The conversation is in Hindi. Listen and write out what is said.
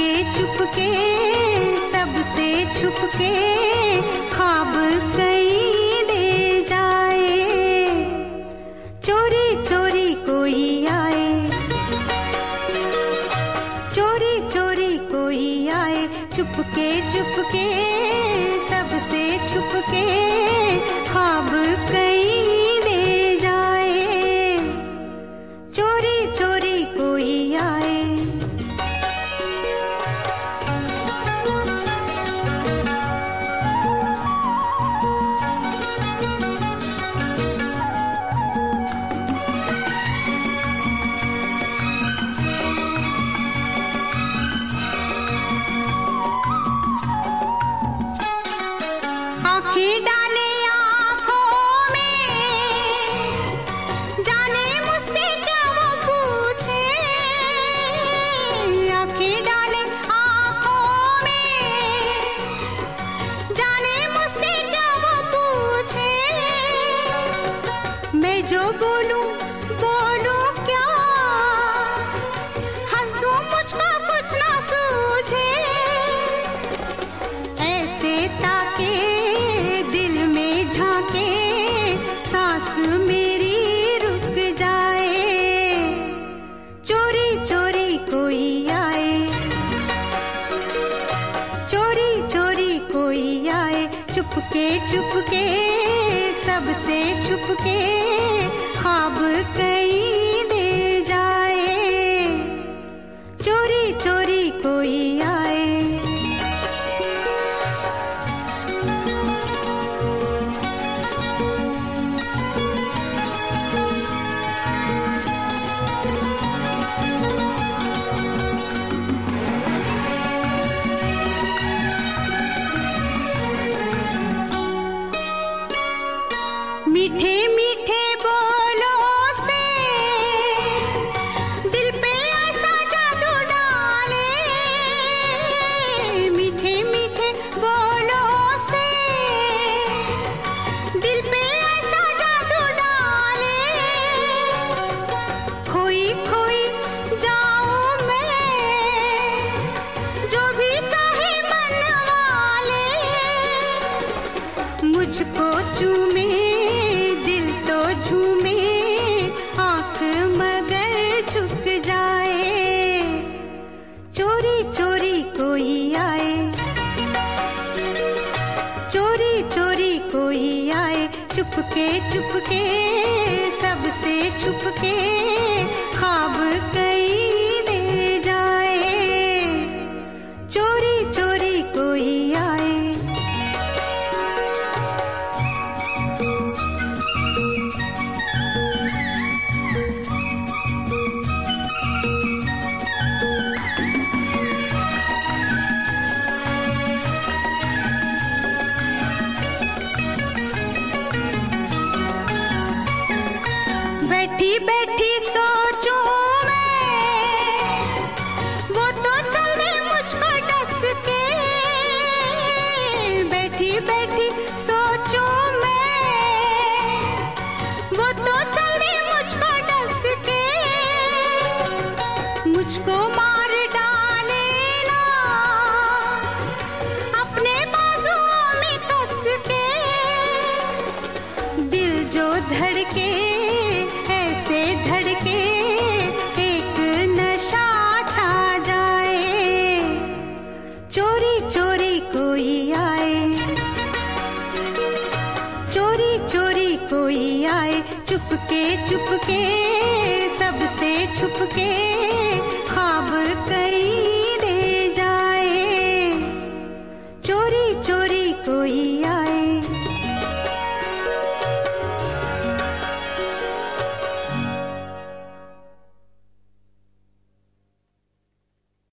चुपके सबसे छुपके ख्वाब कहीं दे जाए, चोरी चोरी कोई आए, चोरी चोरी कोई आए, चुपके चुपके सबसे छुपके ख्वाब कहीं दे जाए, चोरी चोरी कोई आए। आँखें डाले आँखों में, जाने मुझसे क्या वो पूछे, आँखें डाले आँखों में, जाने मुझसे क्या वो पूछे, मैं जो बोलूं बोलूं क्या, हंस दूं मुझको कुछ ना सूझे, ऐसे ताके सांस मेरी रुक जाए, चोरी चोरी कोई आए, चोरी चोरी कोई आए, चुपके चुपके सबसे छुपके ख्वाब कहीं दे जाए, चोरी चोरी कोई आए। मीठे मीठे बोलों से दिल पे ऐसा जादू डाले, मीठे मीठे बोलों से दिल पे ऐसा जादू डाले, खोई खोई जाऊं मैं जो भी चाहे मन वाले, मुझको चूमे झूमे आँख मगर झुक जाए, चोरी चोरी कोई आए, चोरी चोरी कोई आए, चुपके चुपके सबसे छुपके ख्वाब कहीं दे जाए, चोरी चोरी कोई आए। बैठी बैठी सोचूं मैं, वो तो चल दे मुझको डस के, बैठी बैठी सोचूं मैं, वो तो चल दे मुझको डस के, मुझको मार डाले ना अपने बाजुओं में कस के, दिल जो धड़के धड़के एक नशा छा जाए, चोरी चोरी कोई आए, चोरी चोरी कोई आए, चुपके चुपके सबसे छुपके ख्वाब कहीं